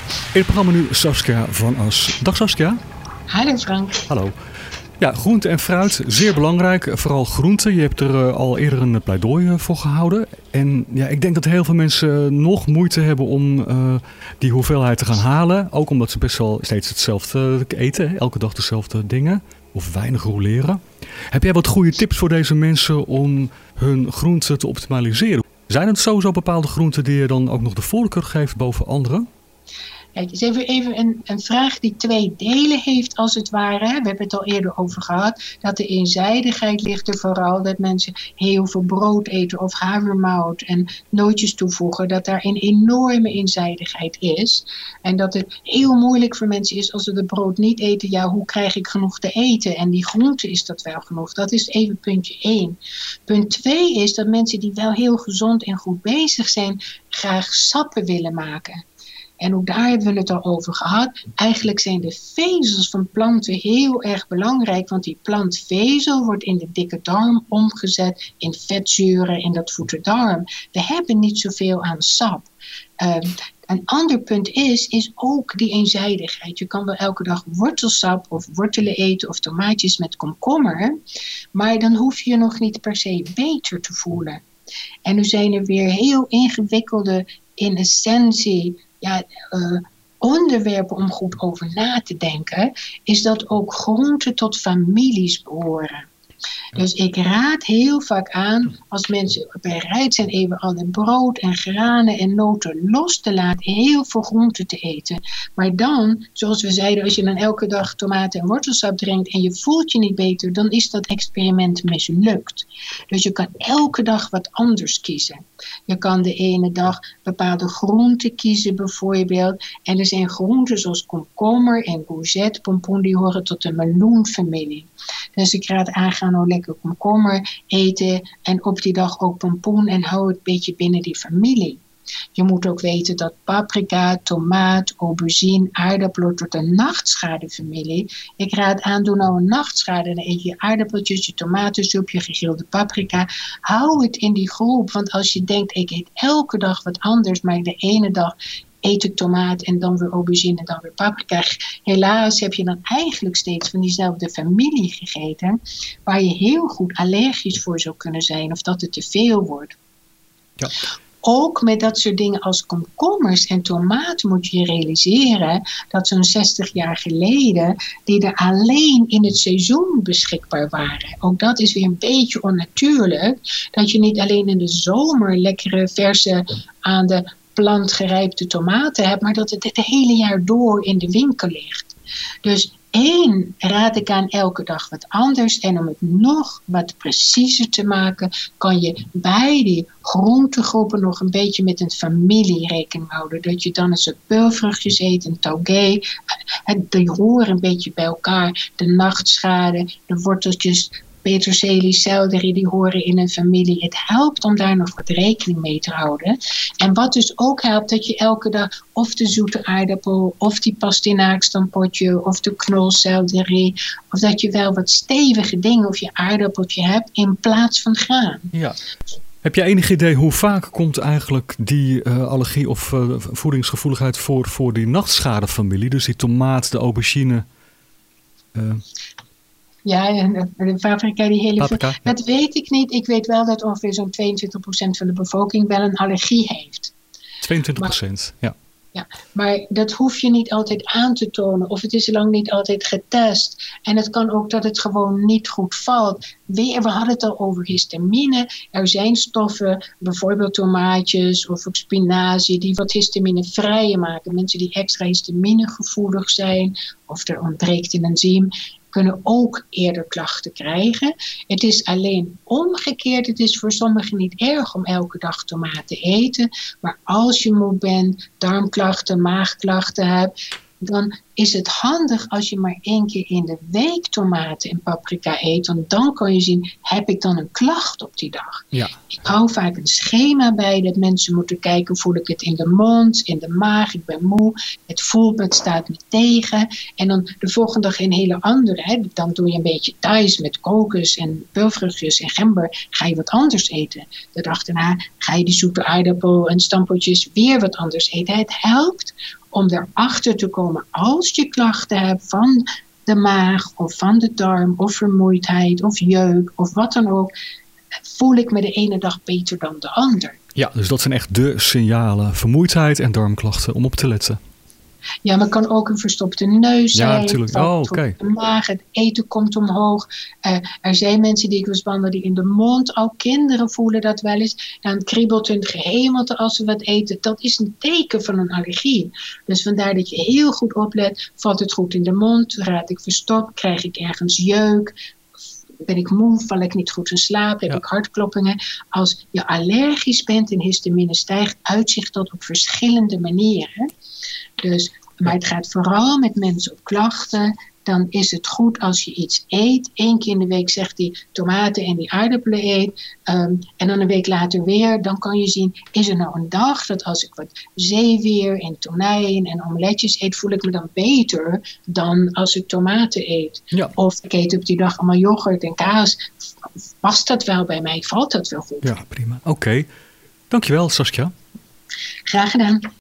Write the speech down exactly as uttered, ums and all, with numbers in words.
In het programma nu Saskia van As. Dag Saskia. Hallo Frank. Hallo. Ja, groente en fruit, zeer belangrijk. Vooral groente. Je hebt er uh, al eerder een pleidooi uh, voor gehouden. En ja, ik denk dat heel veel mensen uh, nog moeite hebben om uh, die hoeveelheid te gaan halen. Ook omdat ze best wel steeds hetzelfde eten. Hè? Elke dag dezelfde dingen. Of weinig roleren. Heb jij wat goede tips voor deze mensen om hun groenten te optimaliseren? Zijn het sowieso bepaalde groenten die je dan ook nog de voorkeur geeft boven andere? Kijk, het is even, even een, een vraag die twee delen heeft als het ware. We hebben het al eerder over gehad. Dat de eenzijdigheid ligt er vooral dat mensen heel veel brood eten of havermout en nootjes toevoegen. Dat daar een enorme eenzijdigheid is. En dat het heel moeilijk voor mensen is als ze het brood niet eten. Ja, hoe krijg ik genoeg te eten? En die groente is dat wel genoeg. Dat is even puntje één. Punt twee is dat mensen die wel heel gezond en goed bezig zijn, graag sappen willen maken. En ook daar hebben we het al over gehad. Eigenlijk zijn de vezels van planten heel erg belangrijk. Want die plantvezel wordt in de dikke darm omgezet in vetzuren in dat voetendarm. We hebben niet zoveel aan sap. Um, een ander punt is, is ook die eenzijdigheid. Je kan wel elke dag wortelsap of wortelen eten of tomaatjes met komkommer. Maar dan hoef je je nog niet per se beter te voelen. En nu zijn er weer heel ingewikkelde, in essentie, ja, uh, onderwerpen om goed over na te denken, is dat ook groenten tot families behoren. Dus ik raad heel vaak aan, als mensen bereid zijn even al het brood en granen en noten los te laten, heel veel groenten te eten. Maar dan, zoals we zeiden, als je dan elke dag tomaten en wortelsap drinkt en je voelt je niet beter, dan is dat experiment mislukt. Dus je kan elke dag wat anders kiezen. Je kan de ene dag bepaalde groenten kiezen bijvoorbeeld. En er zijn groenten zoals komkommer en courgette, pompoen, die horen tot de meloenfamilie. Dus ik raad aan, ga nou lekker komkommer eten en op die dag ook pompoen en hou het een beetje binnen die familie. Je moet ook weten dat paprika, tomaat, aubergine, aardappel tot de nachtschadefamilie. Ik raad aan, doe nou een nachtschade. Dan eet je aardappeltjes, je tomatensoep, je gegrilde paprika. Hou het in die groep, want als je denkt, ik eet elke dag wat anders, maar de ene dag eet ik tomaat en dan weer aubergine en dan weer paprika. Helaas heb je dan eigenlijk steeds van diezelfde familie gegeten, waar je heel goed allergisch voor zou kunnen zijn of dat het te veel wordt. Ja. Ook met dat soort dingen als komkommers en tomaten moet je realiseren dat zo'n zestig jaar geleden die er alleen in het seizoen beschikbaar waren. Ook dat is weer een beetje onnatuurlijk. Dat je niet alleen in de zomer lekkere verse aan de plant gerijpte tomaten hebt, maar dat het het hele jaar door in de winkel ligt. Dus één, raad ik aan elke dag wat anders. En om het nog wat preciezer te maken, kan je bij die groentegroepen nog een beetje met een familie rekening houden. Dat je dan eens een peulvruchtjes eet, een taugé. Die horen een beetje bij elkaar. De nachtschade, de worteltjes, peterselie, selderie, die horen in een familie. Het helpt om daar nog wat rekening mee te houden. En wat dus ook helpt, dat je elke dag of de zoete aardappel, of die pastinaakstampotje, of de knolselderie, of dat je wel wat stevige dingen of je aardappeltje hebt in plaats van graan. Ja. Heb jij enig idee hoe vaak komt eigenlijk die uh, allergie of uh, voedingsgevoeligheid voor, voor die nachtschadefamilie? Dus die tomaat, de aubergine. Uh... Ja, de, de paprika, die hele... Paprika, ja. Dat weet ik niet. Ik weet wel dat ongeveer zo'n tweeëntwintig procent van de bevolking wel een allergie heeft. tweeëntwintig procent, ja. Ja, maar dat hoef je niet altijd aan te tonen. Of het is lang niet altijd getest. En het kan ook dat het gewoon niet goed valt. Weer, we hadden het al over histamine. Er zijn stoffen, bijvoorbeeld tomaatjes of ook spinazie, die wat histamine vrij maken. Mensen die extra histamine gevoelig zijn of er ontbreekt een enzym, kunnen ook eerder klachten krijgen. Het is alleen omgekeerd. Het is voor sommigen niet erg om elke dag tomaat te eten. Maar als je moe bent, darmklachten, maagklachten hebt, dan is het handig als je maar één keer in de week tomaten en paprika eet. Want dan kan je zien, heb ik dan een klacht op die dag? Ja. Ik hou vaak een schema bij dat mensen moeten kijken, voel ik het in de mond, in de maag, ik ben moe, het voelt me, het staat me tegen. En dan de volgende dag een hele andere. Hè. Dan doe je een beetje Thais met kokos en peulvruchtjes en gember, ga je wat anders eten. De dag daarna ga je die zoete aardappel en stampotjes weer wat anders eten. Het helpt om erachter te komen als je klachten hebt van de maag of van de darm of vermoeidheid of jeuk of wat dan ook, voel ik me de ene dag beter dan de ander. Ja, dus dat zijn echt de signalen. Vermoeidheid en darmklachten om op te letten. Ja, maar het kan ook een verstopte neus zijn. Ja, natuurlijk. Oh, oké. Okay. De maag, het eten komt omhoog. Uh, er zijn mensen die ik was behandeld die in de mond, ook kinderen voelen dat wel eens. Dan kriebelt hun gehemelte als ze wat eten. Dat is een teken van een allergie. Dus vandaar dat je heel goed oplet. Valt het goed in de mond? Raad ik verstopt? Krijg ik ergens jeuk? Ben ik moe? Val ik niet goed in slaap? Heb ja. ik hartkloppingen? Als je allergisch bent en histamine stijgt, uitzicht dat op verschillende manieren. Dus, maar het gaat vooral met mensen op klachten. Dan is het goed als je iets eet. Eén keer in de week zegt die tomaten en die aardappelen eet. Um, en dan een week later weer. Dan kan je zien, is er nou een dag dat als ik wat zeewier en tonijn en omeletjes eet, voel ik me dan beter dan als ik tomaten eet. Ja. Of ik eet op die dag allemaal yoghurt en kaas. Past dat wel bij mij? Valt dat wel goed? Ja, prima. Oké. Okay. Dankjewel, Saskia. Graag gedaan.